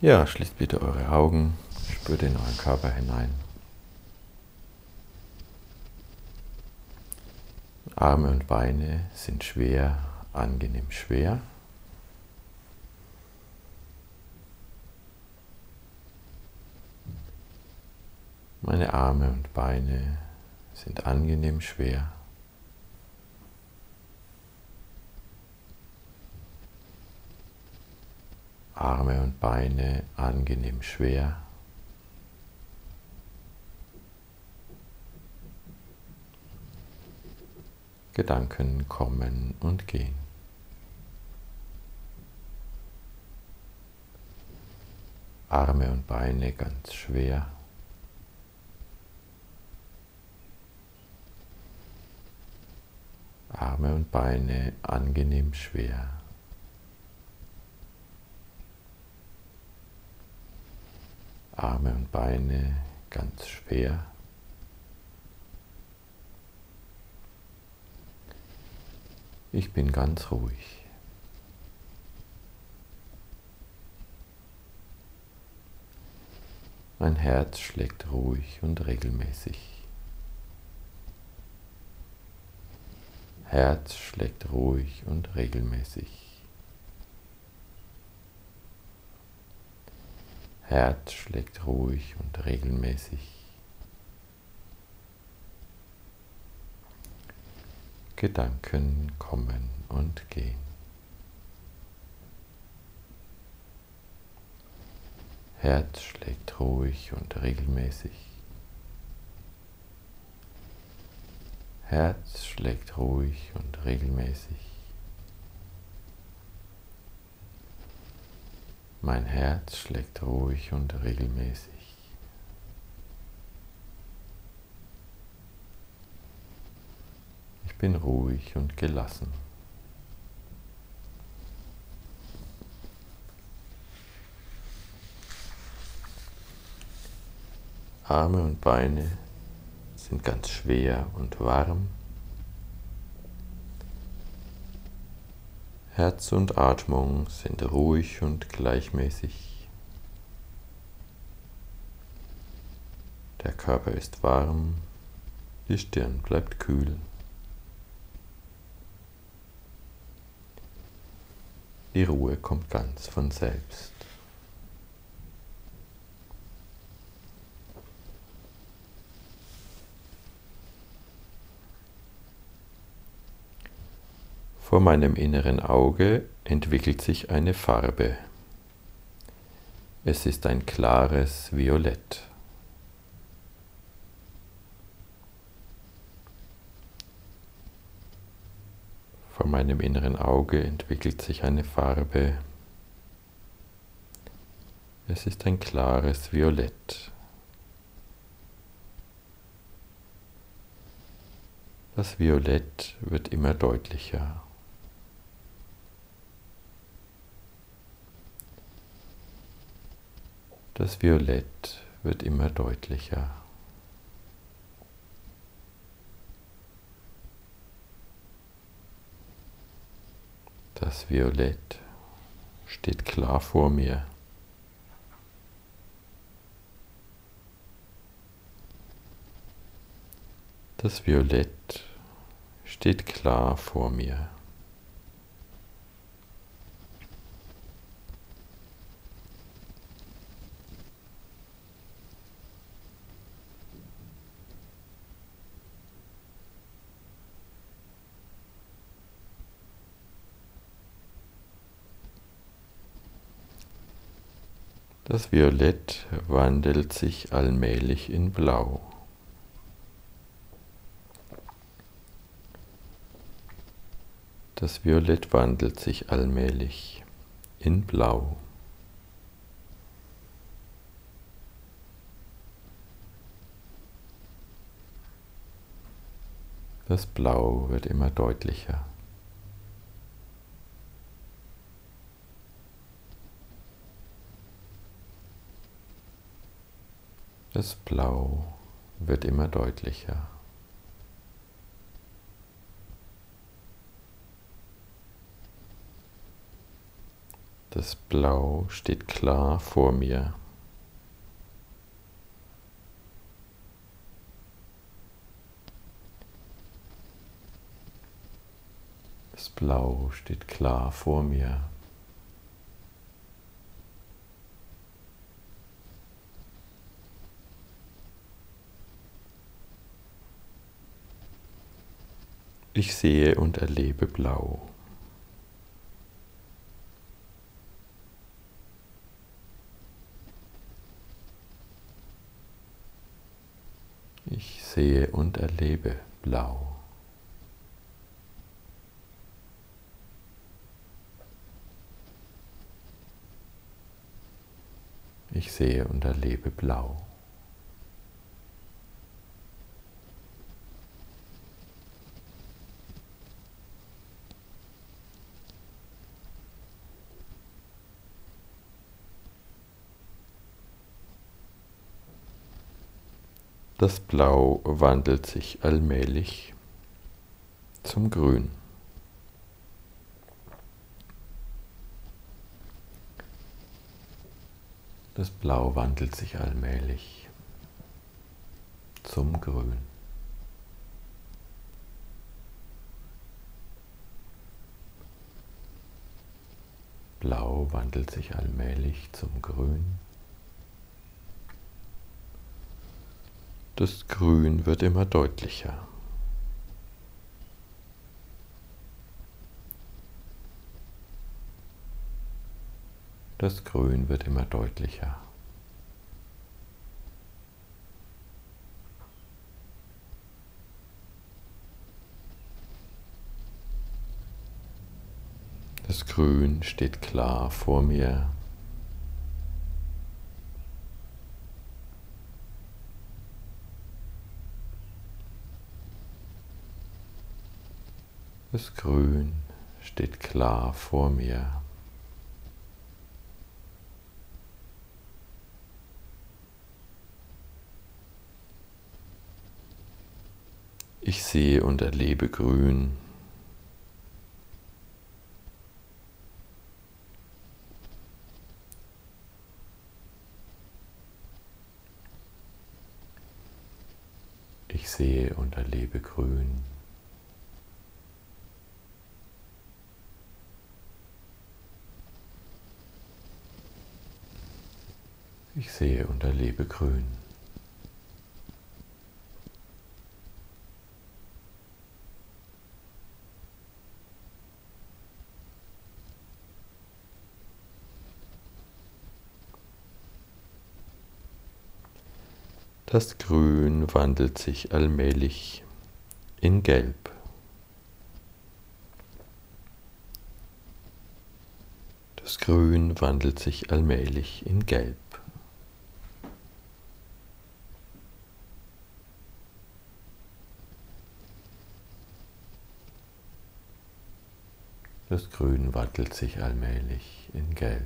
Ja, schließt bitte eure Augen, spürt in euren Körper hinein. Arme und Beine sind schwer, angenehm schwer. Meine Arme und Beine sind angenehm schwer. Arme und Beine angenehm schwer. Gedanken kommen und gehen. Arme und Beine ganz schwer. Arme und Beine angenehm schwer. Arme und Beine ganz schwer. Ich bin ganz ruhig. Mein Herz schlägt ruhig und regelmäßig. Herz schlägt ruhig und regelmäßig. Herz schlägt ruhig und regelmäßig. Gedanken kommen und gehen. Herz schlägt ruhig und regelmäßig. Herz schlägt ruhig und regelmäßig. Mein Herz schlägt ruhig und regelmäßig. Ich bin ruhig und gelassen. Arme und Beine sind ganz schwer und warm. Herz und Atmung sind ruhig und gleichmäßig. Der Körper ist warm, die Stirn bleibt kühl. Die Ruhe kommt ganz von selbst. Vor meinem inneren Auge entwickelt sich eine Farbe. Es ist ein klares Violett. Vor meinem inneren Auge entwickelt sich eine Farbe. Es ist ein klares Violett. Das Violett wird immer deutlicher. Das Violett wird immer deutlicher. Das Violett steht klar vor mir. Das Violett steht klar vor mir. Das Violett wandelt sich allmählich in Blau. Das Violett wandelt sich allmählich in Blau. Das Blau wird immer deutlicher. Das Blau wird immer deutlicher. Das Blau steht klar vor mir. Das Blau steht klar vor mir. Ich sehe und erlebe Blau. Ich sehe und erlebe Blau. Ich sehe und erlebe Blau. Das Blau wandelt sich allmählich zum Grün. Das Blau wandelt sich allmählich zum Grün. Blau wandelt sich allmählich zum Grün. Das Grün wird immer deutlicher. Das Grün wird immer deutlicher. Das Grün steht klar vor mir. Das Grün steht klar vor mir. Ich sehe und erlebe Grün. Ich sehe und erlebe Grün. Ich sehe und erlebe Grün. Das Grün wandelt sich allmählich in Gelb. Das Grün wandelt sich allmählich in Gelb. Das Grün wandelt sich allmählich in Gelb.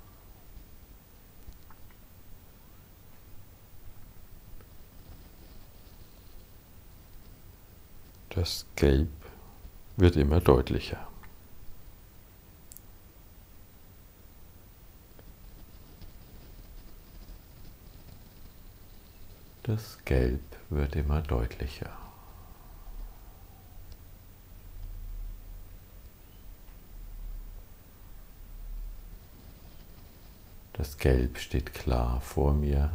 Das Gelb wird immer deutlicher. Das Gelb wird immer deutlicher. Das Gelb steht klar vor mir.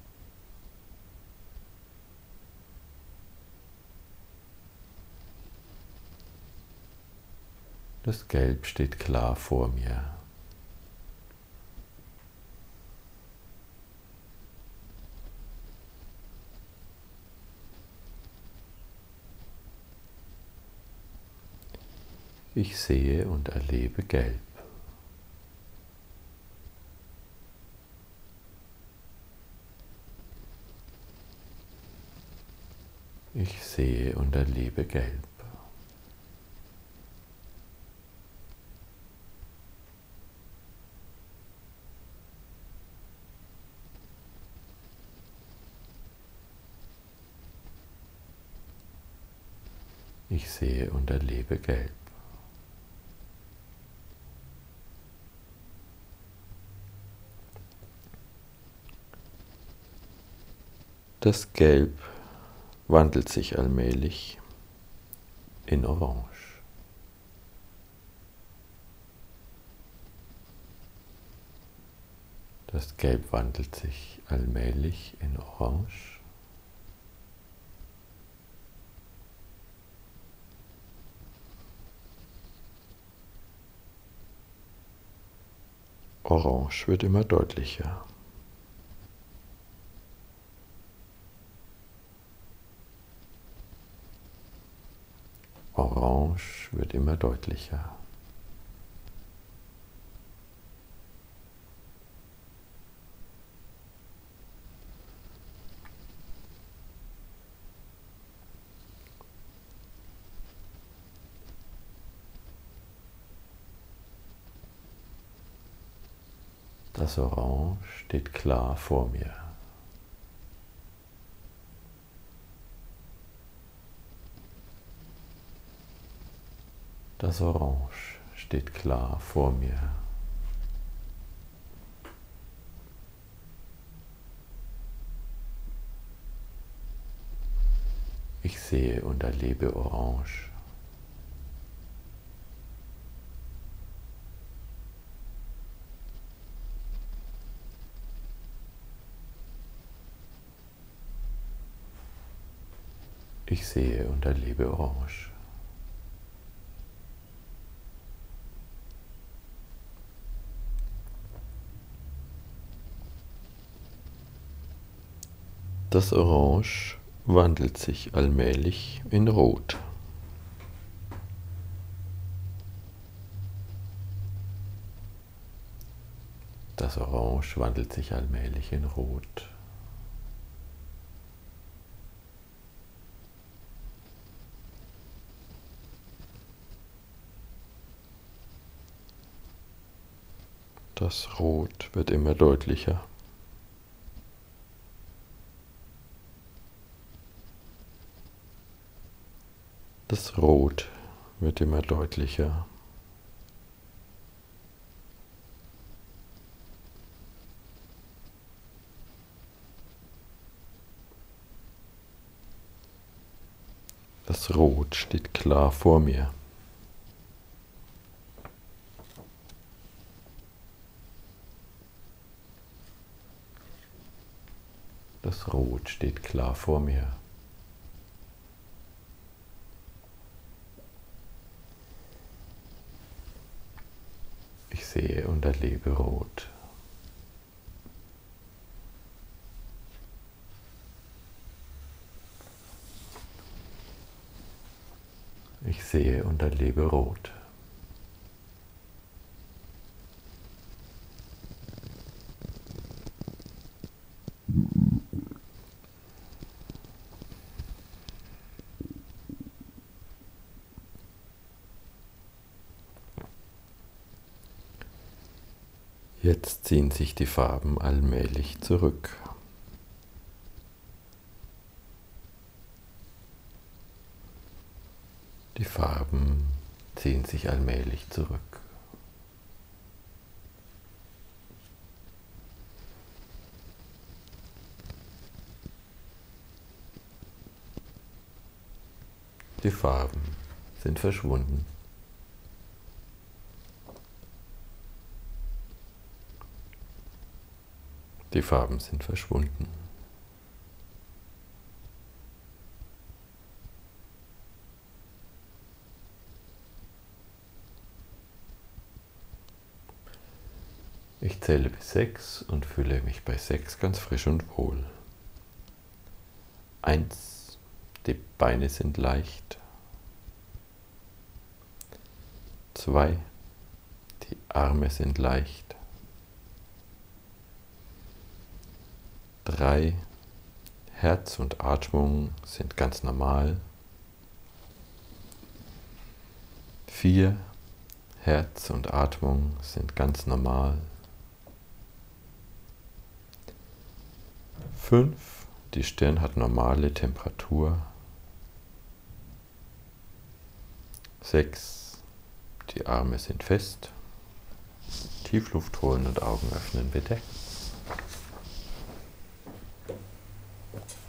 Das Gelb steht klar vor mir. Ich sehe und erlebe Gelb. Ich sehe und erlebe Gelb. Ich sehe und erlebe Gelb. Das Gelb wandelt sich allmählich in Orange. Das Gelb wandelt sich allmählich in Orange. Orange wird immer deutlicher. Orange wird immer deutlicher. Das Orange steht klar vor mir. Das Orange steht klar vor mir. Ich sehe und erlebe Orange. Ich sehe und erlebe Orange. Das Orange wandelt sich allmählich in Rot. Das Orange wandelt sich allmählich in Rot. Das Rot wird immer deutlicher. Das Rot wird immer deutlicher. Das Rot steht klar vor mir. Das Rot steht klar vor mir. Ich sehe und erlebe Rot. Ich sehe und erlebe Rot. Jetzt ziehen sich die Farben allmählich zurück. Die Farben ziehen sich allmählich zurück. Die Farben sind verschwunden. Die Farben sind verschwunden. Ich zähle bis 6 und fühle mich bei 6 ganz frisch und wohl. 1, die Beine sind leicht. 2, die Arme sind leicht. 3, Herz und Atmung sind ganz normal. 4, Herz und Atmung sind ganz normal. 5, die Stirn hat normale Temperatur. 6, die Arme sind fest. Tiefluft holen und Augen öffnen bitte.